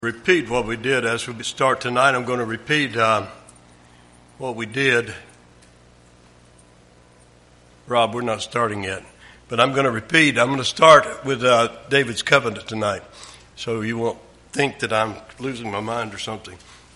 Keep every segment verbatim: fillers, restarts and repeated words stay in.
Repeat what we did as we start tonight. I'm going to repeat uh, what we did. Rob, we're not starting yet, but I'm going to repeat. I'm going to start with uh, David's covenant tonight, so you won't think that I'm losing my mind or something.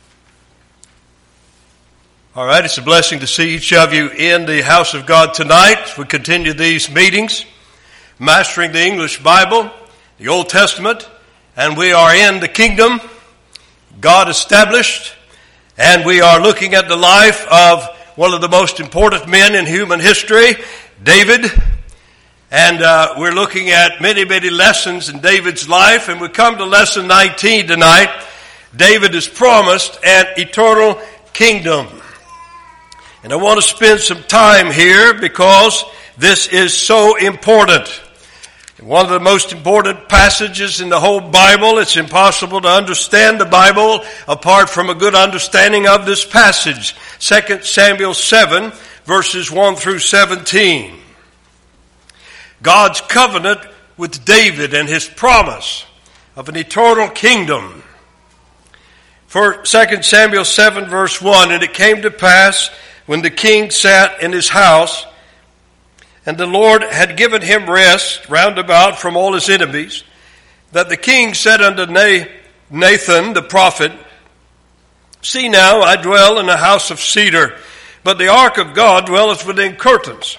All right, it's a blessing to see each of you in the house of God tonight. We continue these meetings, mastering the English Bible, the Old Testament, and we are in the kingdom God established, and we are looking at the life of one of the most important men in human history, David. And uh, we're looking at many, many lessons in David's life, and we come to lesson nineteen tonight. David is promised an eternal kingdom. And I want to spend some time here because this is so important. One of the most important passages in the whole Bible. It's impossible to understand the Bible apart from a good understanding of this passage. Second Samuel seven, verses one through seventeen. God's covenant with David and his promise of an eternal kingdom. For Second Samuel seven, verse one, and it came to pass when the king sat in his house, and the Lord had given him rest round about from all his enemies, that the king said unto Nathan the prophet, See now, I dwell in a house of cedar, but the ark of God dwelleth within curtains.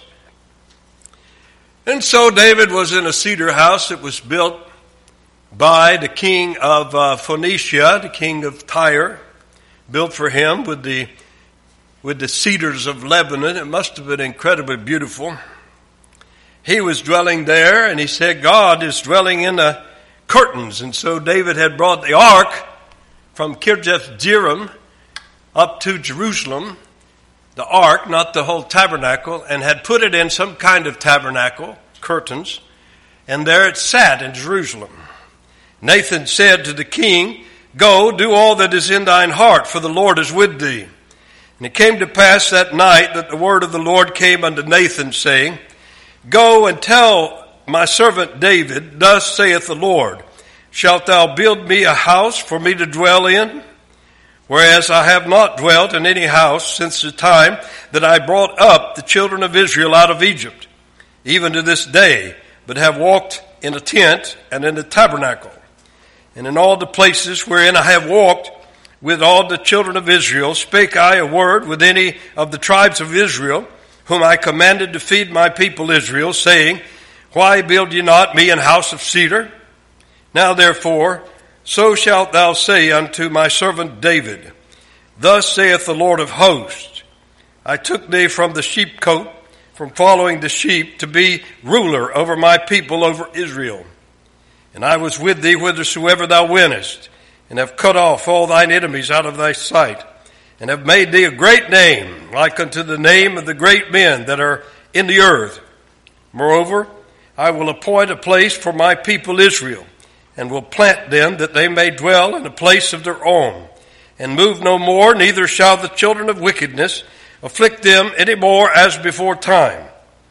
And so David was in a cedar house that was built by the king of uh, Phoenicia, the king of Tyre, built for him with the, with the cedars of Lebanon. It must have been incredibly beautiful. He was dwelling there, and he said, God is dwelling in the curtains. And so David had brought the ark from Kirjath Jearim up to Jerusalem, the ark, not the whole tabernacle, and had put it in some kind of tabernacle, curtains, and there it sat in Jerusalem. Nathan said to the king, Go, do all that is in thine heart, for the Lord is with thee. And it came to pass that night that the word of the Lord came unto Nathan, saying, Go and tell my servant David, Thus saith the Lord, Shalt thou build me a house for me to dwell in? Whereas I have not dwelt in any house since the time that I brought up the children of Israel out of Egypt, even to this day, but have walked in a tent and in a tabernacle. And in all the places wherein I have walked with all the children of Israel, spake I a word with any of the tribes of Israel, whom I commanded to feed my people Israel, saying, Why build ye not me an house of cedar? Now therefore, so shalt thou say unto my servant David, Thus saith the Lord of hosts, I took thee from the sheepcote, from following the sheep, to be ruler over my people, over Israel. And I was with thee whithersoever thou wentest, and have cut off all thine enemies out of thy sight, and have made thee a great name, like unto the name of the great men that are in the earth. Moreover, I will appoint a place for my people Israel, and will plant them that they may dwell in a place of their own, and move no more, neither shall the children of wickedness afflict them any more as before time.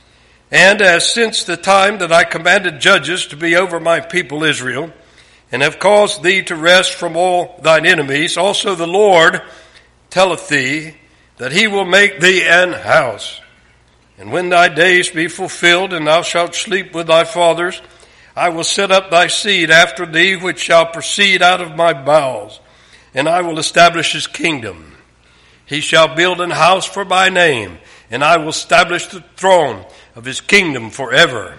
And as since the time that I commanded judges to be over my people Israel, and have caused thee to rest from all thine enemies, also the Lord telleth thee that he will make thee an house. And when thy days be fulfilled, and thou shalt sleep with thy fathers, I will set up thy seed after thee, which shall proceed out of my bowels, and I will establish his kingdom. He shall build an house for my name, and I will establish the throne of his kingdom forever.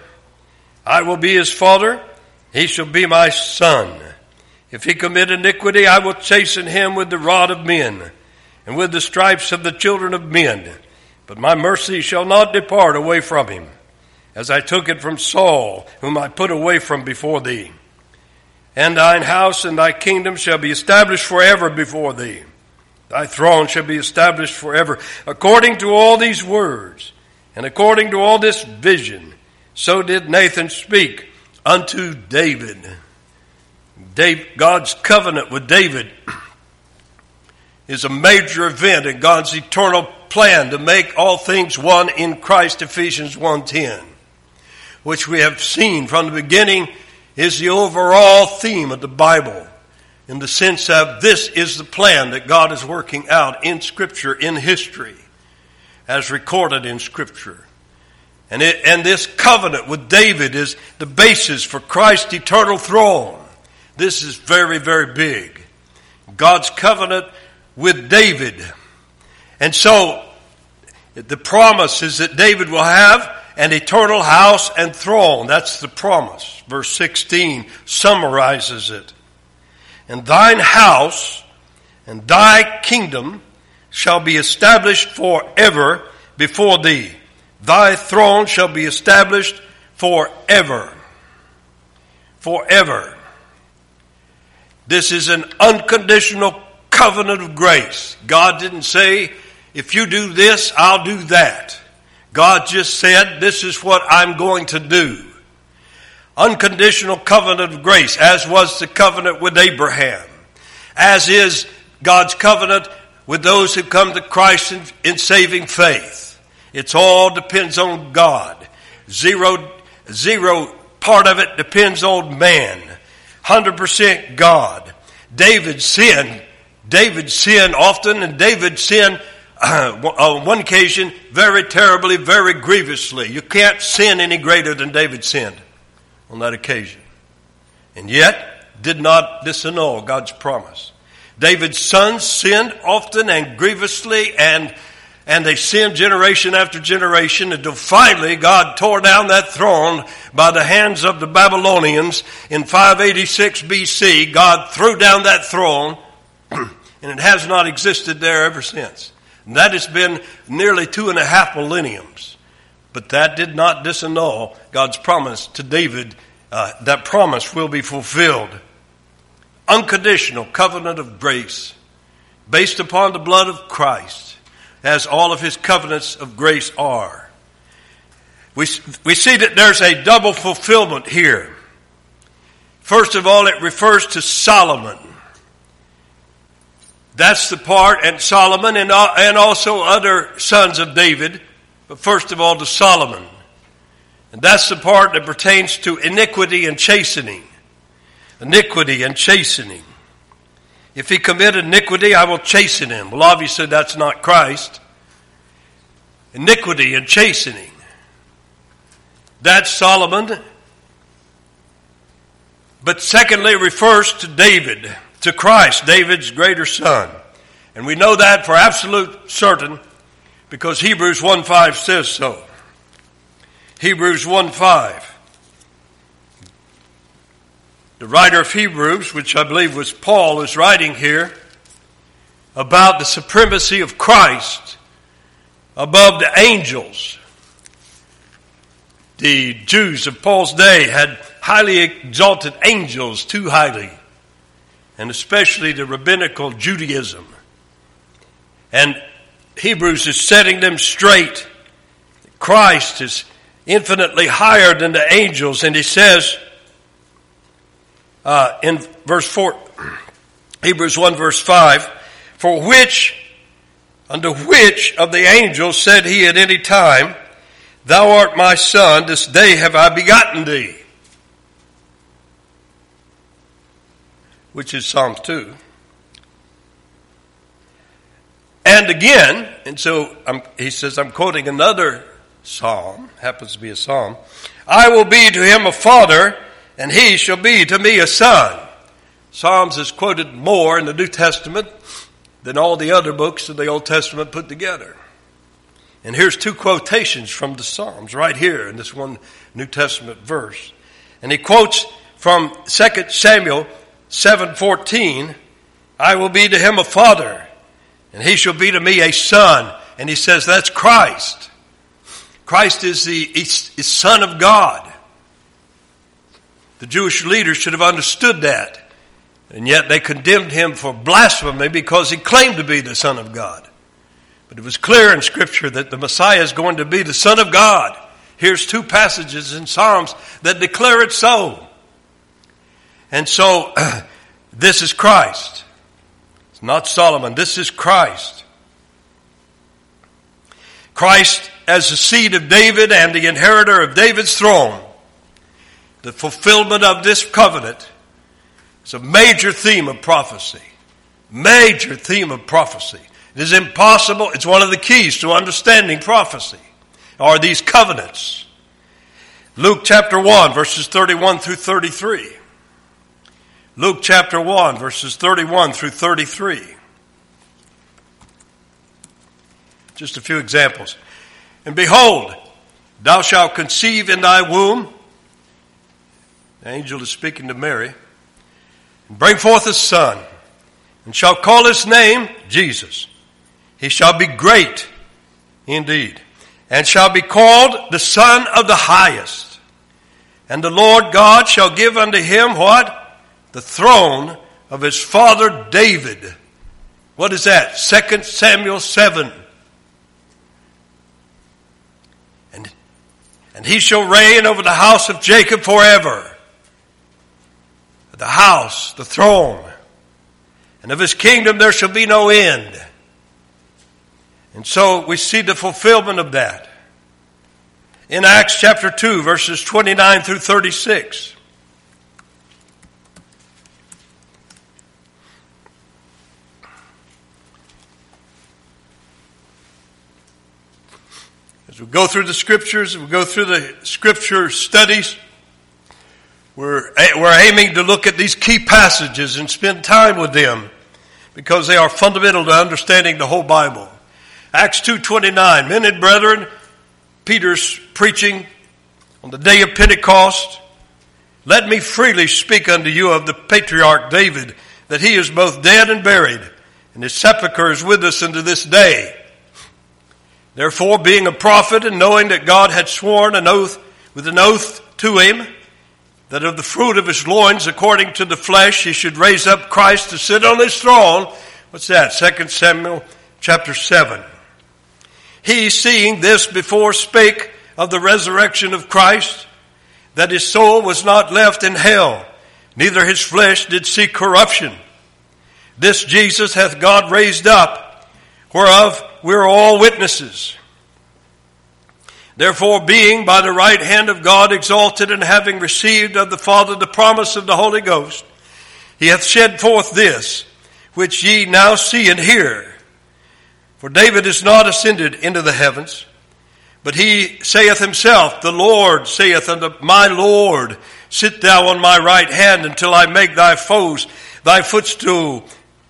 I will be his father, he shall be my son. If he commit iniquity, I will chasten him with the rod of men, and with the stripes of the children of men. But my mercy shall not depart away from him, as I took it from Saul, whom I put away from before thee. And thine house and thy kingdom shall be established forever before thee. Thy throne shall be established forever. According to all these words, and according to all this vision, so did Nathan speak unto David. David, God's covenant with David is a major event in God's eternal plan to make all things one in Christ, Ephesians one ten, which we have seen from the beginning is the overall theme of the Bible. in the sense of this is the plan that God is working out in Scripture, in history, as recorded in Scripture. And, it, and this covenant with David is the basis for Christ's eternal throne. This is very, very big. God's covenant with David. And so, the promise is that David will have an eternal house and throne. That's the promise. Verse sixteen summarizes it. And thine house and thy kingdom shall be established forever before thee. Thy throne shall be established forever. Forever. This is an unconditional covenant of grace. God didn't say, if you do this, I'll do that. God just said, this is what I'm going to do. Unconditional covenant of grace, as was the covenant with Abraham, as is God's covenant with those who come to Christ in, in saving faith. It's all depends on God. Zero, zero part of it depends on man. one hundred percent God. David sinned. David sinned often, and David sinned uh, on one occasion very terribly, very grievously. You can't sin any greater than David sinned on that occasion. And yet, did not disannul God's promise. David's sons sinned often and grievously, and and they sinned generation after generation until finally God tore down that throne by the hands of the Babylonians in five eighty-six B C. God threw down that throne, and it has not existed there ever since. And that has been nearly two and a half millenniums. But that did not disannul God's promise to David. Uh, that promise will be fulfilled. Unconditional covenant of grace based upon the blood of Christ, as all of his covenants of grace are. We, we see that there's a double fulfillment here. First of all, it refers to Solomon. That's the part, and Solomon and, and also other sons of David, but first of all to Solomon. And that's the part that pertains to iniquity and chastening. Iniquity and chastening. If he commit iniquity, I will chasten him. Well, obviously that's not Christ. Iniquity and chastening. That's Solomon. But secondly, it refers to David, to Christ, David's greater son. And we know that for absolute certain because Hebrews one five says so. Hebrews one five. The writer of Hebrews, which I believe was Paul, is writing here about the supremacy of Christ above the angels. The Jews of Paul's day had highly exalted angels, too highly, and especially the rabbinical Judaism. And Hebrews is setting them straight. Christ is infinitely higher than the angels, and he says, Uh, in verse four, Hebrews one verse five, for which, unto which of the angels said he at any time, thou art my son, this day have I begotten thee. Which is Psalm two. And again, and so I'm, he says, I'm quoting another psalm, happens to be a psalm. I will be to him a father, and he shall be to me a son. Psalms is quoted more in the New Testament than all the other books of the Old Testament put together. And here's two quotations from the Psalms right here in this one New Testament verse. And he quotes from Second Samuel seven fourteen, I will be to him a father, and he shall be to me a son. And he says that's Christ. Christ is the is, is Son of God. The Jewish leaders should have understood that. And yet they condemned him for blasphemy because he claimed to be the Son of God. But it was clear in Scripture that the Messiah is going to be the Son of God. Here's two passages in Psalms that declare it so. And so, this is Christ. It's not Solomon. This is Christ. Christ as the seed of David and the inheritor of David's throne. The fulfillment of this covenant It's a major theme of prophecy. Major theme of prophecy. It is impossible. It's one of the keys to understanding prophecy, are these covenants. Luke chapter one, verses thirty-one through thirty-three. Luke chapter one, verses thirty-one through thirty-three. Just a few examples. And behold, thou shalt conceive in thy womb. The angel is speaking to Mary. And bring forth a son, and shall call his name Jesus. He shall be great indeed, and shall be called the Son of the Highest. And the Lord God shall give unto him what? The throne of his father David. What is that? Second Samuel seven. And, and he shall reign over the house of Jacob forever. The house, the throne. And of his kingdom there shall be no end. And so we see the fulfillment of that in Acts chapter two, verses twenty-nine through thirty-six. As we go through the scriptures, as we go through the scripture studies, we're, we're aiming to look at these key passages and spend time with them because they are fundamental to understanding the whole Bible. Acts two twenty-nine, men and brethren, Peter's preaching on the day of Pentecost. Let me freely speak unto you of the patriarch David, that he is both dead and buried, and his sepulchre is with us unto this day. Therefore, being a prophet, and knowing that God had sworn an oath with an oath to him, that of the fruit of his loins, according to the flesh, he should raise up Christ to sit on his throne. What's that? Second Samuel chapter seven. He, seeing this before, spake of the resurrection of Christ, that his soul was not left in hell, neither his flesh did see corruption. This Jesus hath God raised up, whereof we are all witnesses. Therefore, being by the right hand of God exalted, and having received of the Father the promise of the Holy Ghost, he hath shed forth this, which ye now see and hear. For David is not ascended into the heavens, but he saith himself, the Lord saith unto my Lord, sit thou on my right hand until I make thy foes thy footstool.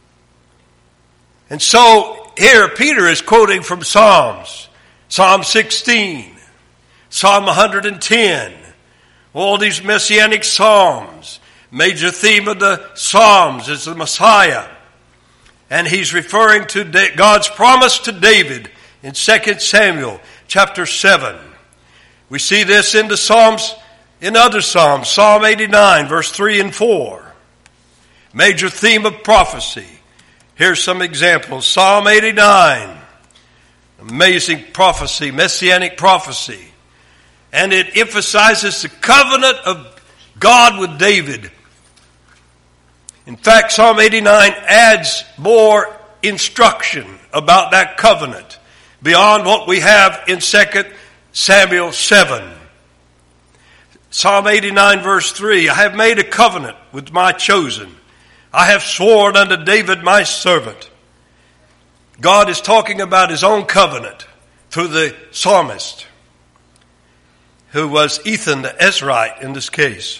And so here Peter is quoting from Psalms, Psalm sixteen, Psalm one hundred ten, all these messianic psalms. Major theme of the Psalms is the Messiah. And he's referring to God's promise to David in Second Samuel chapter seven. We see this in the Psalms, in other Psalms, Psalm eighty-nine, verse three and four. Major theme of prophecy. Here's some examples. Psalm eighty-nine, amazing prophecy, messianic prophecy. And it emphasizes the covenant of God with David. In fact, Psalm eighty-nine adds more instruction about that covenant beyond what we have in Second Samuel seven. Psalm eighty-nine verse three, I have made a covenant with my chosen. I have sworn unto David my servant. God is talking about his own covenant through the psalmist, who was Ethan the Ezrahite in this case.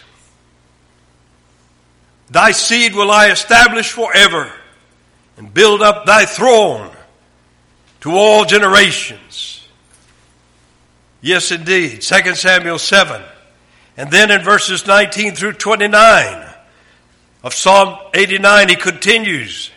Thy seed will I establish forever, and build up thy throne to all generations. Yes, indeed. Second Samuel seven. And then in verses nineteen through twenty-nine of Psalm eighty-nine, he continues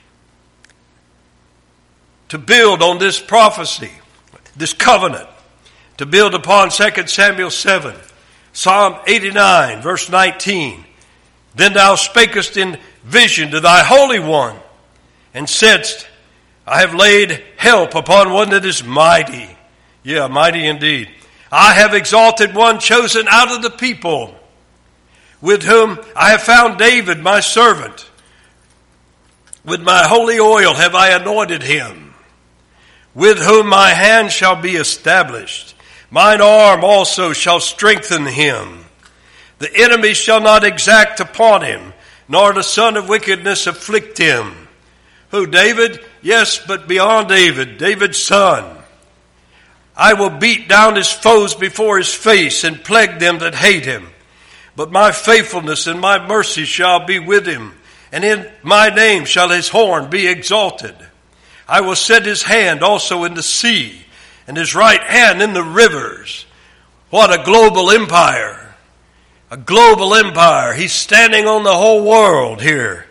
to build on this prophecy, this covenant, to build upon Second Samuel seven. Psalm eighty-nine, verse nineteen. Then thou spakest in vision to thy Holy One, and saidst, I have laid help upon one that is mighty. Yeah, mighty indeed. I have exalted one chosen out of the people, with whom I have found David my servant. With my holy oil have I anointed him, with whom my hand shall be established. Mine arm also shall strengthen him. The enemy shall not exact upon him nor the son of wickedness afflict him. Who, David? Yes, but beyond David, David's son. I will beat down his foes before his face and plague them that hate him. But my faithfulness and my mercy shall be with him, and in my name shall his horn be exalted. I will set his hand also in the sea, and his right hand in the rivers. What a global empire. A global empire. He's standing on the whole world here.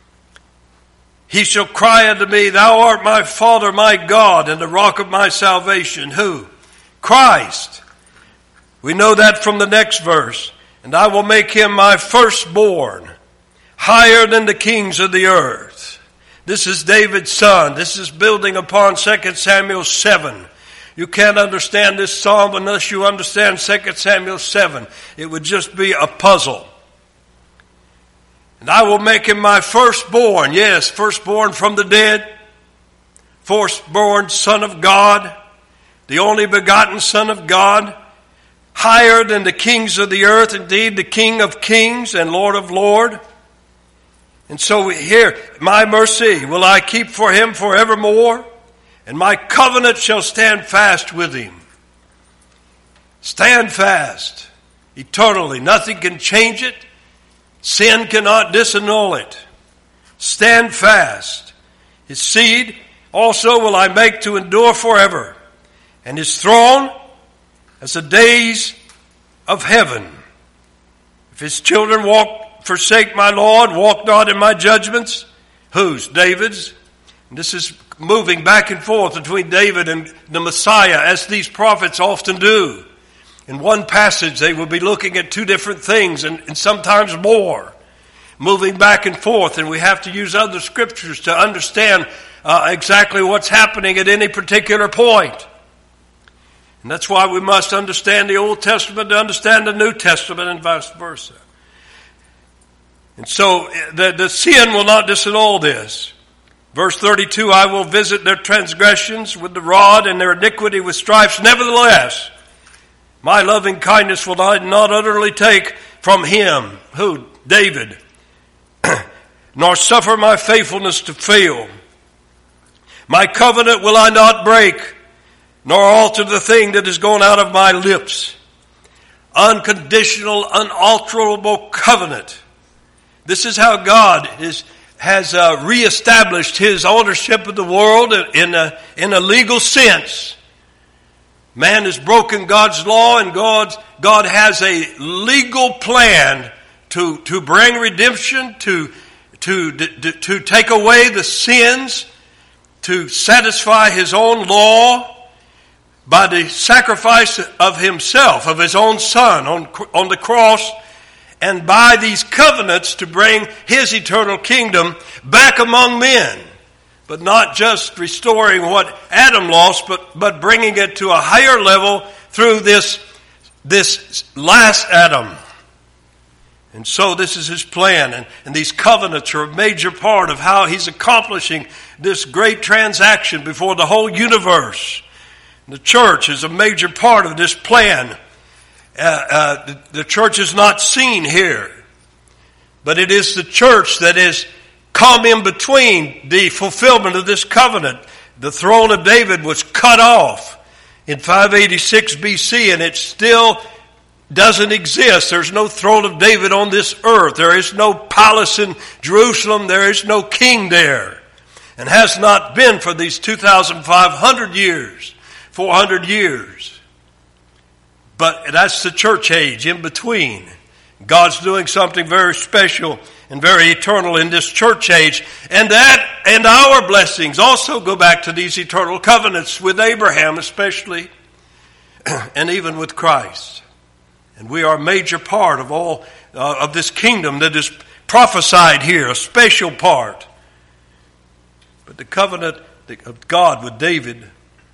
He shall cry unto me, Thou art my Father, my God, and the rock of my salvation. Who? Christ. We know that from the next verse. And I will make him my firstborn, higher than the kings of the earth. This is David's son. This is building upon Second Samuel seven. You can't understand this psalm unless you understand Second Samuel seven. It would just be a puzzle. And I will make him my firstborn. Yes, firstborn from the dead. Firstborn son of God. The only begotten son of God. Higher than the kings of the earth. Indeed, the King of kings and Lord of lords. And so here, my mercy will I keep for him forevermore. And my covenant shall stand fast with him. Stand fast. Eternally. Nothing can change it. Sin cannot disannul it. Stand fast. His seed also will I make to endure forever. And his throne as the days of heaven. If his children walk, forsake my Lord, walk not in my judgments. Whose? David's. And this is moving back and forth between David and the Messiah, as these prophets often do. In one passage, they will be looking at two different things, and, and sometimes more. Moving back and forth, and we have to use other scriptures to understand uh, exactly what's happening at any particular point. And that's why we must understand the Old Testament to understand the New Testament, and vice versa. And so the, the sin will not disannul this. Verse thirty-two, I will visit their transgressions with the rod and their iniquity with stripes. Nevertheless, my loving kindness will I not utterly take from him. Who? David. Nor suffer my faithfulness to fail. My covenant will I not break, nor alter the thing that is gone out of my lips. Unconditional, unalterable covenant. This is how God is, has uh, reestablished his ownership of the world in a, in a legal sense. Man has broken God's law, and God, God has a legal plan to, to bring redemption, to, to, to, to take away the sins, to satisfy his own law by the sacrifice of himself, of his own son on, on the cross, and by these covenants to bring his eternal kingdom back among men. But not just restoring what Adam lost, but, but bringing it to a higher level through this, this last Adam. And so this is his plan. And, and these covenants are a major part of how he's accomplishing this great transaction before the whole universe. The church is a major part of this plan. Uh, uh, the, the church is not seen here. But it is the church that is come in between the fulfillment of this covenant. The throne of David was cut off in five eighty-six B C, and it still doesn't exist. There's no throne of David on this earth. There is no palace in Jerusalem. There is no king there, and has not been for these two thousand five hundred years, four hundred years. But that's the church age in between. God's doing something very special and very eternal in this church age. And that and our blessings also go back to these eternal covenants with Abraham especially, and even with Christ. And we are a major part of all uh, of this kingdom that is prophesied here, a special part. But the covenant of God with David,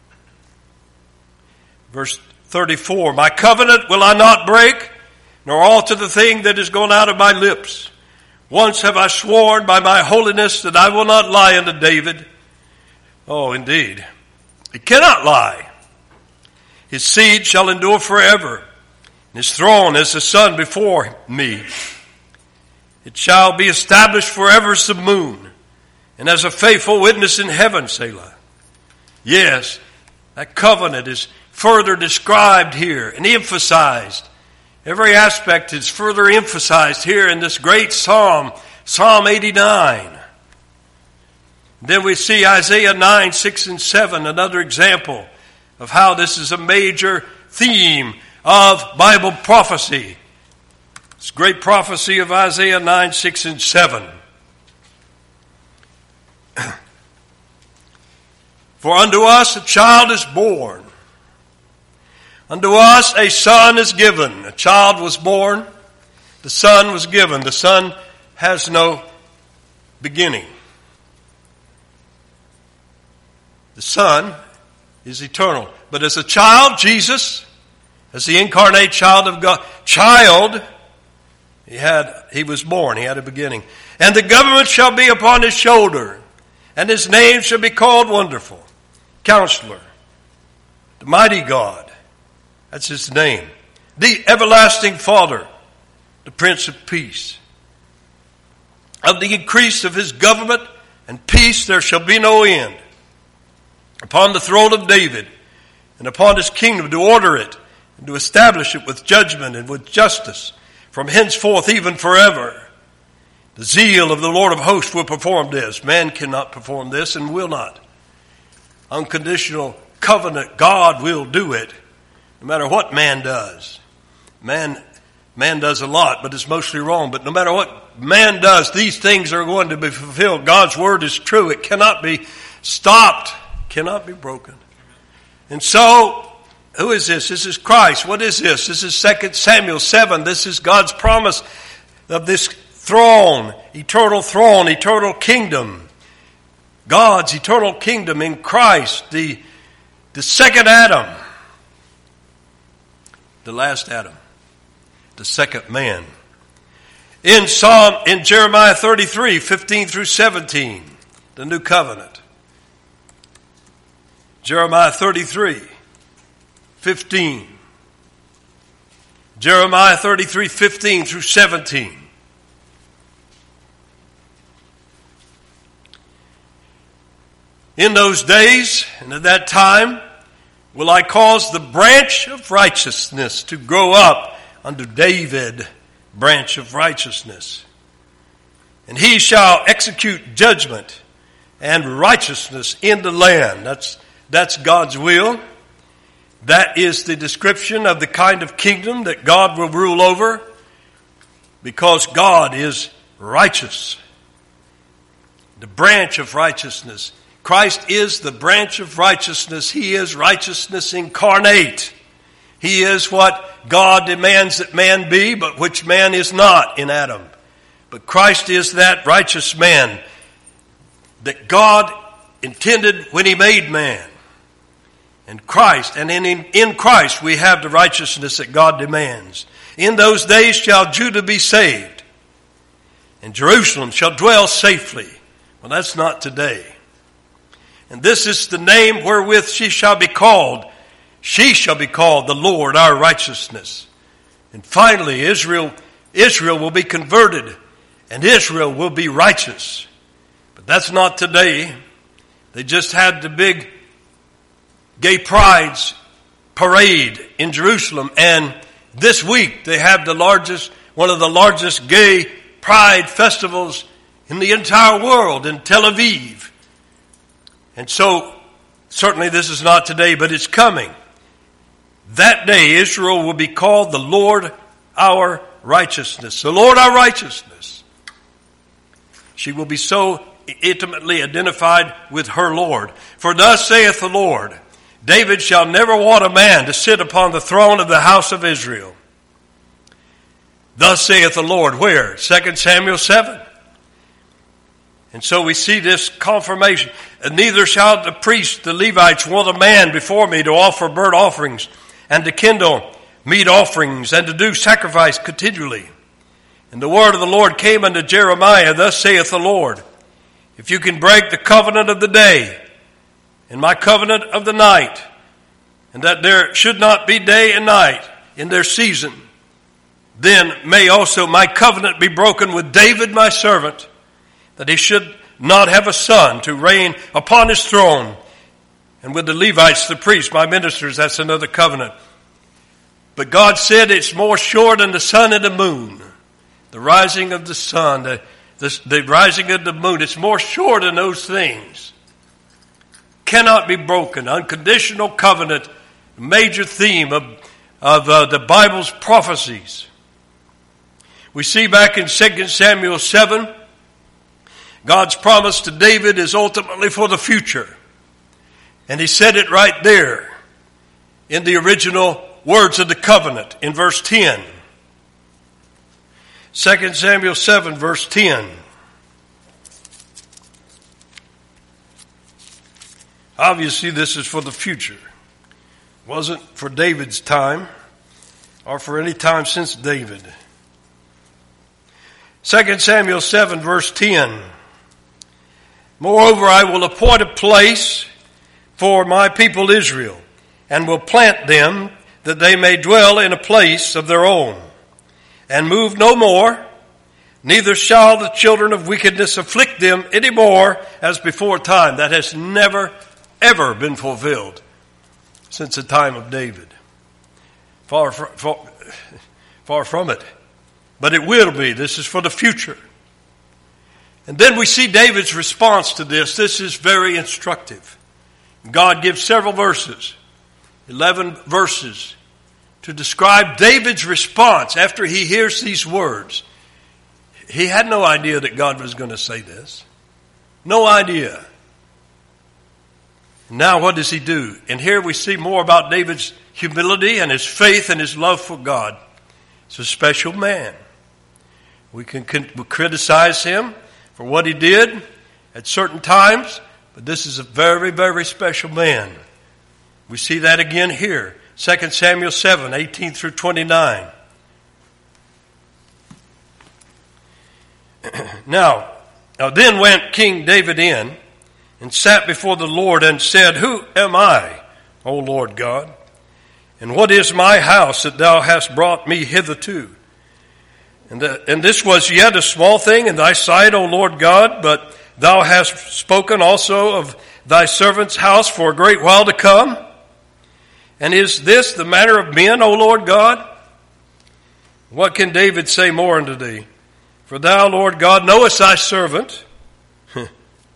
verse thirty-four, my covenant will I not break, nor alter the thing that is gone out of my lips. Once have I sworn by my holiness that I will not lie unto David. Oh, indeed. He cannot lie. His seed shall endure forever. His throne is the sun before me. It shall be established forever as the moon, and as a faithful witness in heaven, Selah. Yes, that covenant is further described here and emphasized. Every aspect is further emphasized here in this great psalm, Psalm eighty-nine. Then we see Isaiah nine, six, and seven, another example of how this is a major theme of Bible prophecy. It's great prophecy of Isaiah nine, six, and seven. For unto us a child is born. Unto us a son is given. A child was born. The son was given. The son has no beginning. The son is eternal. But as a child, Jesus, as the incarnate child of God, child, he had, he was born. He had a beginning. And the government shall be upon his shoulder, and his name shall be called Wonderful, Counselor, the Mighty God. That's his name. The Everlasting Father, the Prince of Peace. Of the increase of his government and peace there shall be no end. Upon the throne of David and upon his kingdom, to order it and to establish it with judgment and with justice from henceforth even forever. The zeal of the Lord of hosts will perform this. Man cannot perform this and will not. Unconditional covenant, God will do it. No matter what man does. Man, man does a lot, but it's mostly wrong. But no matter what man does, these things are going to be fulfilled. God's word is true. It cannot be stopped. Cannot be broken. And so, who is this? This is Christ. What is this? This is Second Samuel seven. This is God's promise of this throne, eternal throne, eternal kingdom. God's eternal kingdom in Christ, the, the second Adam. The last Adam, the second man. In Psalm, in Jeremiah thirty-three, fifteen through seventeen, the new covenant. Jeremiah thirty-three, fifteen. Jeremiah thirty-three, fifteen through seventeen. In those days and at that time, will I cause the branch of righteousness to grow up unto David, branch of righteousness. And he shall execute judgment and righteousness in the land. That's, that's God's will. That is the description of the kind of kingdom that God will rule over, because God is righteous. The branch of righteousness. Christ is the branch of righteousness. He is righteousness incarnate. He is what God demands that man be, but which man is not in Adam. But Christ is that righteous man that God intended when he made man. And Christ, and in, in, in Christ we have the righteousness that God demands. In those days shall Judah be saved, and Jerusalem shall dwell safely. Well, that's not today. And this is the name wherewith she shall be called. She shall be called the Lord our righteousness. And finally, Israel, Israel will be converted, and Israel will be righteous. But that's not today. They just had the big gay prides parade in Jerusalem, and this week they have the largest, one of the largest gay pride festivals in the entire world in Tel Aviv. And so, certainly this is not today, but it's coming. That day, Israel will be called the Lord our righteousness. The Lord our righteousness. She will be so intimately identified with her Lord. For thus saith the Lord, David shall never want a man to sit upon the throne of the house of Israel. Thus saith the Lord, where? Second Samuel seven. And so we see this confirmation. And neither shall the priests, the Levites, want a man before me to offer burnt offerings and to kindle meat offerings and to do sacrifice continually. And the word of the Lord came unto Jeremiah, thus saith the Lord, if you can break the covenant of the day and my covenant of the night, and that there should not be day and night in their season, then may also my covenant be broken with David my servant, that he should not have a son to reign upon his throne, and with the Levites, the priests, my ministers. That's another covenant. But God said it's more sure than the sun and the moon. The rising of the sun, the, the, the rising of the moon, it's more sure than those things. Cannot be broken. Unconditional covenant, major theme of, of uh, the Bible's prophecies. We see back in Second Samuel seven, God's promise to David is ultimately for the future. And he said it right there in the original words of the covenant in verse ten. Second Samuel seven, verse ten. Obviously, this is for the future. It wasn't for David's time or for any time since David. Second Samuel seven, verse ten. Moreover, I will appoint a place for my people Israel, and will plant them, that they may dwell in a place of their own, and move no more, neither shall the children of wickedness afflict them any more as before time. That has never, ever been fulfilled since the time of David. Far, far, far from it. But it will be. This is for the future. And then we see David's response to this. This is very instructive. God gives several verses, eleven verses, to describe David's response after he hears these words. He had no idea that God was going to say this. No idea. Now what does he do? And here we see more about David's humility and his faith and his love for God. He's a special man. We can criticize him for what he did at certain times, but this is a very, very special man. We see that again here. Second Samuel seven, eighteen through twenty-nine. Now, now then went King David in and sat before the Lord and said, Who am I, O Lord God? And what is my house that thou hast brought me hitherto? And, the, and this was yet a small thing in thy sight, O Lord God, but thou hast spoken also of thy servant's house for a great while to come. And is this the manner of men, O Lord God? What can David say more unto thee? For thou, Lord God, knowest thy servant. And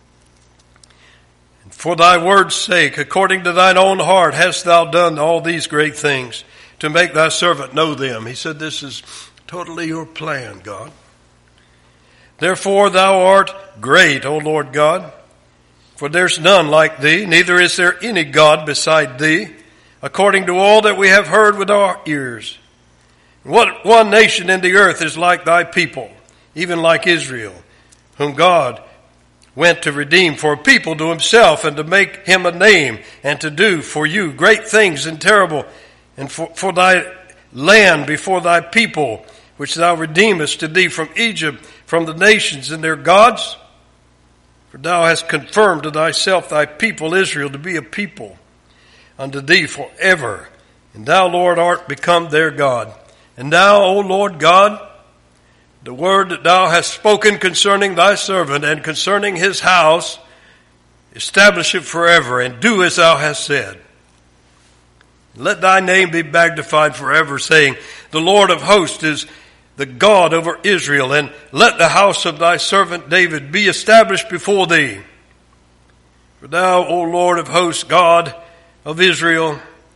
for thy word's sake, according to thine own heart, hast thou done all these great things to make thy servant know them. He said, this is totally your plan, God. Therefore thou art great, O Lord God, for there's none like thee, neither is there any God beside thee, according to all that we have heard with our ears. What one nation in the earth is like thy people, even like Israel, whom God went to redeem for a people to himself, and to make him a name, and to do for you great things and terrible, and for, for thy land before thy people, which thou redeemest to thee from Egypt, from the nations and their gods. For thou hast confirmed to thyself thy people Israel to be a people unto thee forever. And thou, Lord, art become their God. And thou, O Lord God, the word that thou hast spoken concerning thy servant and concerning his house, establish it forever, and do as thou hast said. Let thy name be magnified forever, saying, The Lord of hosts is the God over Israel, and let the house of thy servant David be established before thee. For thou, O Lord of hosts, God of Israel,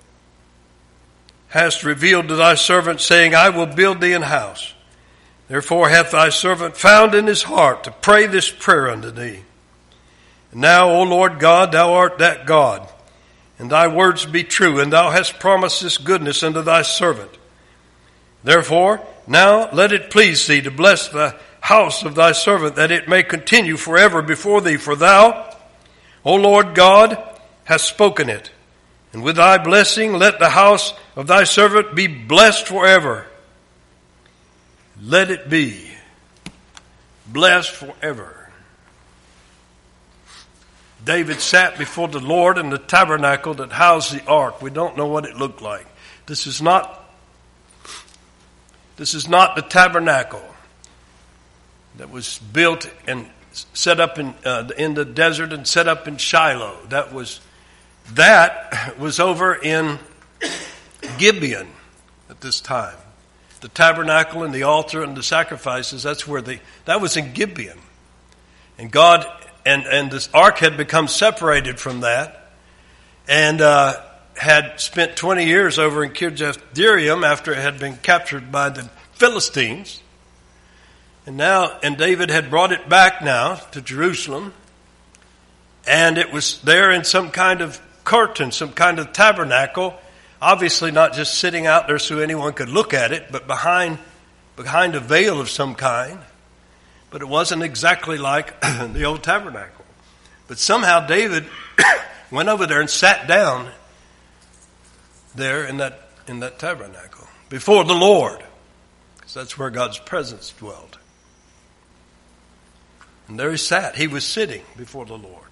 hast revealed to thy servant, saying, I will build thee an house. Therefore hath thy servant found in his heart to pray this prayer unto thee. And now, O Lord God, thou art that God, and thy words be true, and thou hast promised this goodness unto thy servant. Therefore, now let it please thee to bless the house of thy servant, that it may continue forever before thee. For thou, O Lord God, hast spoken it. And with thy blessing, let the house of thy servant be blessed forever. Let it be blessed forever. David sat before the Lord in the tabernacle that housed the ark. We don't know what it looked like. This is not This is not the tabernacle that was built and set up in uh, in the desert and set up in Shiloh. That was that was over in Gibeon at this time. The tabernacle and the altar and the sacrifices, that's where they, that was in Gibeon. And God, and, and this ark had become separated from that and uh, had spent twenty years over in Kirjath-jearim after it had been captured by the Philistines. And now, and David had brought it back now to Jerusalem. And it was there in some kind of curtain, some kind of tabernacle. Obviously not just sitting out there so anyone could look at it, but behind behind a veil of some kind. But it wasn't exactly like the old tabernacle. But somehow David went over there and sat down there in that in that tabernacle before the Lord, because that's where God's presence dwelled. And there he sat. He was sitting before the Lord.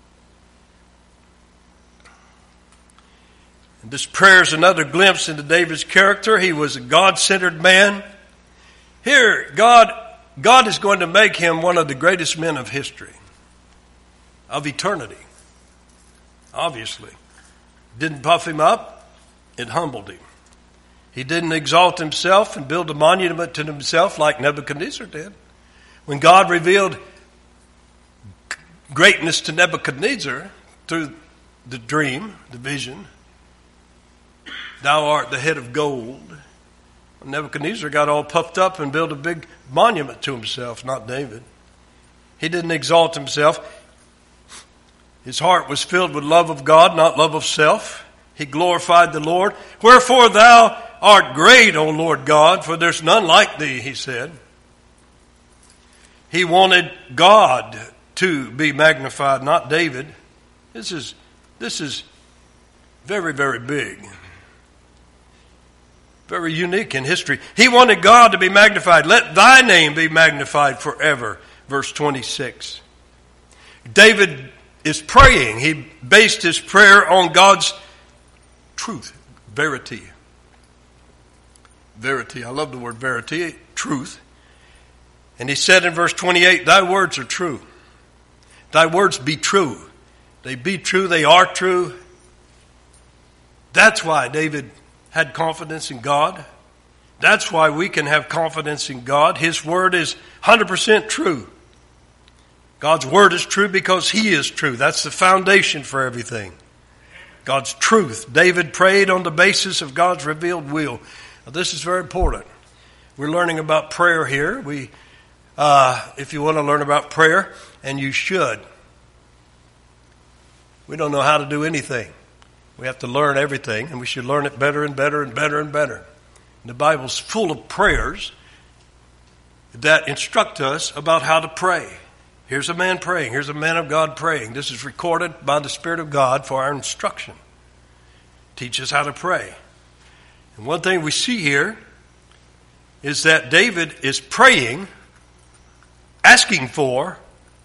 And this prayer is another glimpse into David's character. He was a God-centered man. Here, God, God is going to make him one of the greatest men of history, of eternity. Obviously. Didn't puff him up. It humbled him. He didn't exalt himself and build a monument to himself like Nebuchadnezzar did. When God revealed greatness to Nebuchadnezzar through the dream, the vision, thou art the head of gold. Nebuchadnezzar got all puffed up and built a big monument to himself, not David. He didn't exalt himself. His heart was filled with love of God, not love of self. He glorified the Lord. Wherefore thou art great, O Lord God, for there's none like thee, he said. He wanted God to be magnified, not David. This is, this is very, very big. Very unique in history. He wanted God to be magnified. Let thy name be magnified forever. Verse twenty-six. David is praying. He based his prayer on God's truth. Verity. Verity. I love the word verity. Truth. And he said in verse twenty-eight, thy words are true. Thy words be true. They be true. They are true. That's why David had confidence in God. That's why we can have confidence in God. His word is one hundred percent true. God's word is true because he is true. That's the foundation for everything. God's truth. David prayed on the basis of God's revealed will. Now, this is very important. We're learning about prayer here. We, uh, if you want to learn about prayer, and you should. We don't know how to do anything. We have to learn everything, and we should learn it better and better and better and better. And the Bible's full of prayers that instruct us about how to pray. Here's a man praying. Here's a man of God praying. This is recorded by the Spirit of God for our instruction. Teach us how to pray. And one thing we see here is that David is praying, asking for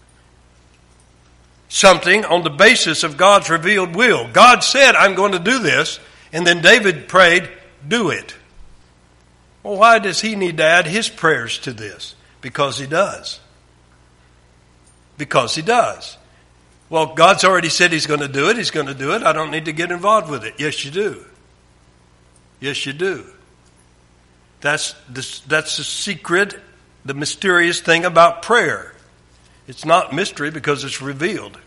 something on the basis of God's revealed will. God said, I'm going to do this. And then David prayed, do it. Well, why does he need to add his prayers to this? Because he does. Because he does. Well, God's already said he's going to do it. He's going to do it. I don't need to get involved with it. Yes, you do. Yes, you do. That's the, that's the secret, the mysterious thing about prayer. It's not mystery because it's revealed.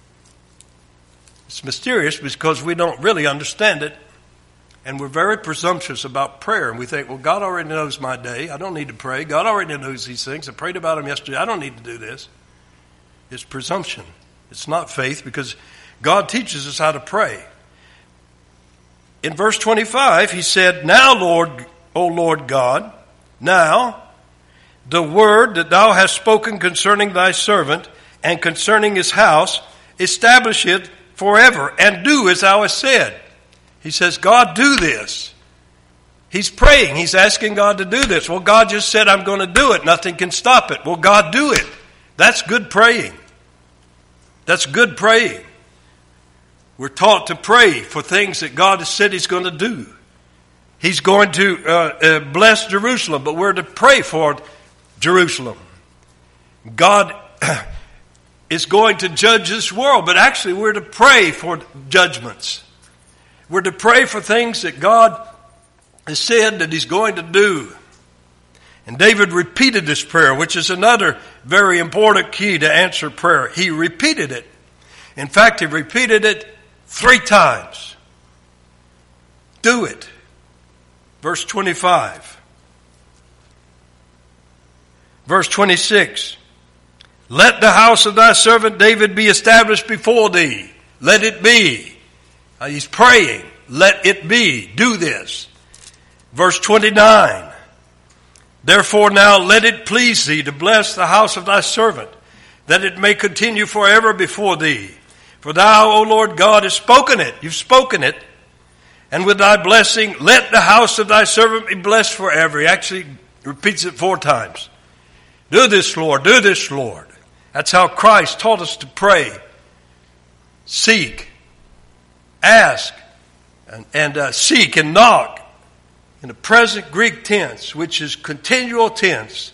It's mysterious because we don't really understand it. And we're very presumptuous about prayer. And we think, well, God already knows my day. I don't need to pray. God already knows these things. I prayed about them yesterday. I don't need to do this. It's presumption. It's not faith because God teaches us how to pray. In verse twenty-five, he said, now, Lord, O Lord God, now, the word that thou hast spoken concerning thy servant and concerning his house, establish it forever and do as thou hast said. He says, God, do this. He's praying. He's asking God to do this. Well, God just said, I'm going to do it. Nothing can stop it. Well, God, do it. That's good praying. That's good praying. We're taught to pray for things that God has said he's going to do. He's going to uh, uh, bless Jerusalem, but we're to pray for Jerusalem. God is going to judge this world, but actually we're to pray for judgments. We're to pray for things that God has said that He's going to do. And David repeated this prayer, which is another very important key to answer prayer. He repeated it. In fact, he repeated it three times. Do it. Verse twenty-five. Verse twenty-six. Let the house of thy servant David be established before thee. Let it be. Now he's praying. Let it be. Do this. Verse twenty-nine. Therefore now let it please thee to bless the house of thy servant, that it may continue forever before thee. For thou, O Lord God, hast spoken it. You've spoken it. And with thy blessing, let the house of thy servant be blessed forever. He actually repeats it four times. Do this, Lord. Do this, Lord. That's how Christ taught us to pray. Seek. Ask. And, and uh, seek and knock. In the present Greek tense, which is continual tense.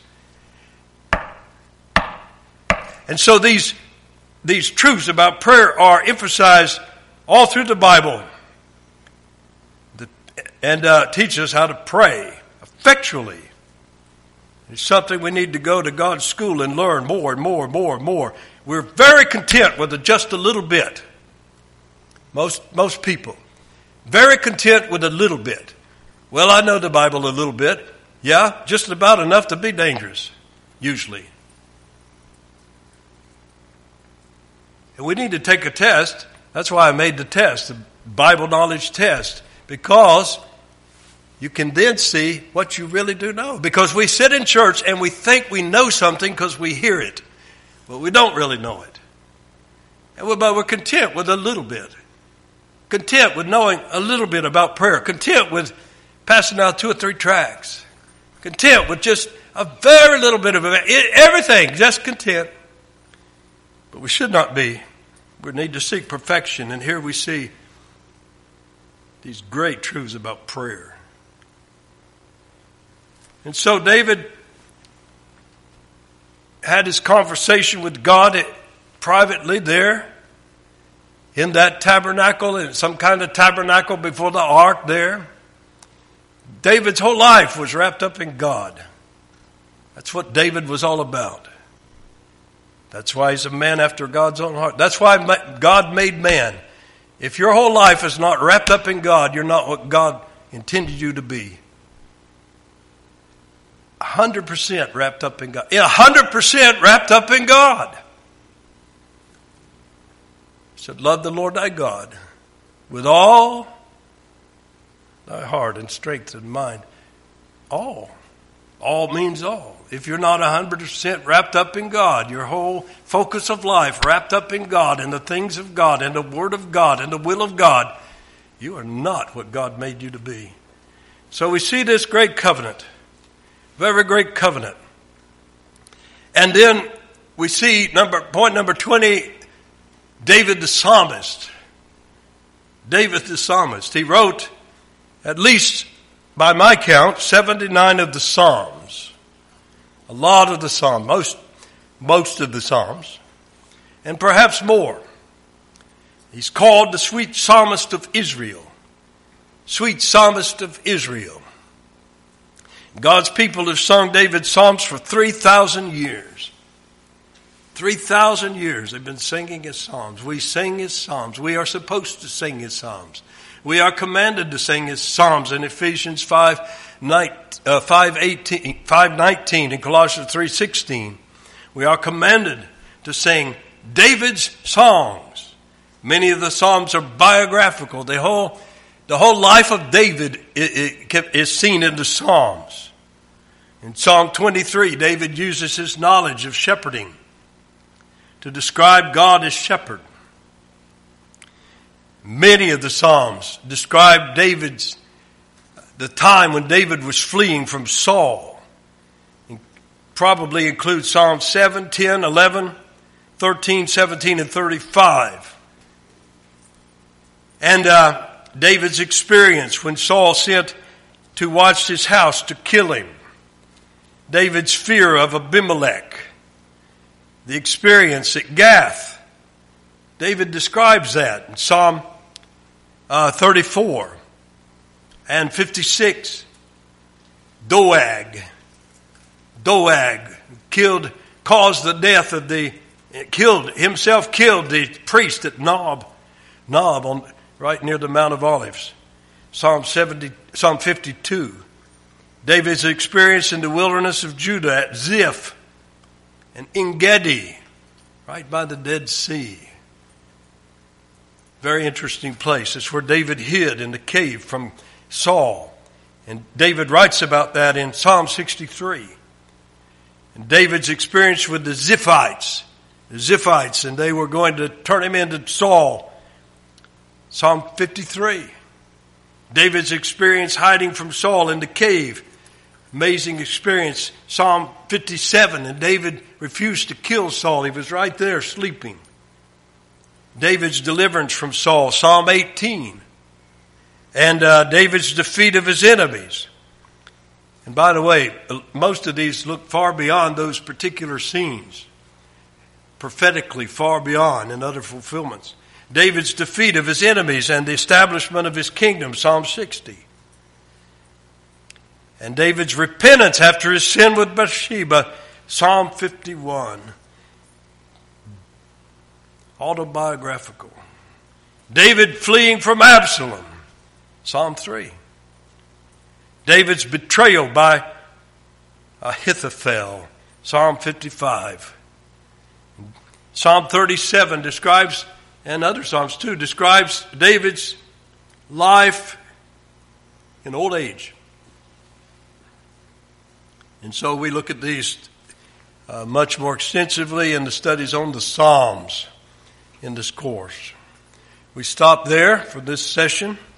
And so these, these truths about prayer are emphasized all through the Bible. And uh, teach us how to pray effectually. It's something we need to go to God's school and learn more and more and more and more. We're very content with just a little bit. Most, most people. Very content with a little bit. Well, I know the Bible a little bit. Yeah, just about enough to be dangerous, usually. And we need to take a test. That's why I made the test, the Bible knowledge test, because you can then see what you really do know. Because we sit in church and we think we know something because we hear it, but we don't really know it. And we're, but we're content with a little bit. Content with knowing a little bit about prayer. Content with passing out two or three tracts. Content with just a very little bit of it. Everything, just content. But we should not be. We need to seek perfection. And here we see these great truths about prayer. And so David had his conversation with God privately there in that tabernacle, in some kind of tabernacle before the ark there. David's whole life was wrapped up in God. That's what David was all about. That's why he's a man after God's own heart. That's why God made man. If your whole life is not wrapped up in God, you're not what God intended you to be. A hundred percent wrapped up in God. A hundred percent wrapped up in God. He said, love the Lord thy God with all thy heart and strength and mind. All. All means all. If you're not a hundred percent wrapped up in God, your whole focus of life wrapped up in God and the things of God and the Word of God and the will of God, you are not what God made you to be. So we see this great covenant. Very great covenant. And then we see number point number twenty, David the psalmist. David the psalmist. He wrote at least, by my count, seventy-nine of the Psalms. A lot of the Psalms, most, most of the Psalms, and perhaps more. He's called the sweet psalmist of Israel. Sweet psalmist of Israel. God's people have sung David's Psalms for three thousand years. three thousand years they've been singing his Psalms. We sing his Psalms. We are supposed to sing his Psalms. We are commanded to sing his Psalms in Ephesians five eighteen and Colossians three sixteen. We are commanded to sing David's songs. Many of the Psalms are biographical. The whole, the whole life of David is seen in the Psalms. In Psalm twenty-three, David uses his knowledge of shepherding to describe God as shepherd. Many of the Psalms describe David's, the time when David was fleeing from Saul. And probably include Psalms seven, ten, eleven, thirteen, seventeen, and thirty-five. And uh, David's experience when Saul sent to watch his house to kill him. David's fear of Abimelech. The experience at Gath. David describes that in Psalm uh, thirty-four and fifty-six. Doeg. Doeg killed, caused the death of the, killed, himself killed the priest at Nob, Nob on, right near the Mount of Olives. Psalm seventy, Psalm fifty-two. David's experience in the wilderness of Judah at Ziph and En-gedi, right by the Dead Sea. Very interesting place. It's where David hid in the cave from Saul. And David writes about that in Psalm sixty-three. And David's experience with the Ziphites, the Ziphites, and they were going to turn him into Saul. Psalm fifty-three. David's experience hiding from Saul in the cave. Amazing experience. Psalm fifty-seven, and David refused to kill Saul. He was right there sleeping. David's deliverance from Saul. Psalm eighteen. And uh, David's defeat of his enemies. And by the way, most of these look far beyond those particular scenes. Prophetically far beyond in other fulfillments. David's defeat of his enemies and the establishment of his kingdom. Psalm sixty. And David's repentance after his sin with Bathsheba. Psalm fifty-one. Autobiographical. David fleeing from Absalom. Psalm three. David's betrayal by Ahithophel. Psalm fifty-five. Psalm thirty-seven describes, and other Psalms too, describes David's life in old age. And so we look at these uh, much more extensively in the studies on the Psalms in this course. We stop there for this session.